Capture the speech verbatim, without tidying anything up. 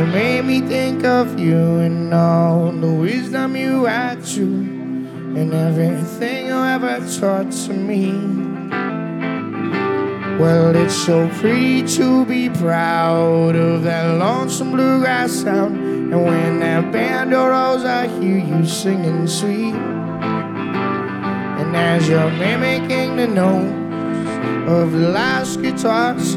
made me think of you and all the wisdom you had to, and everything you ever taught to me. Well, it's so free to be proud of that lonesome bluegrass sound, and when that band rolls, I hear you singing sweet. And as you're mimicking the notes of the last guitar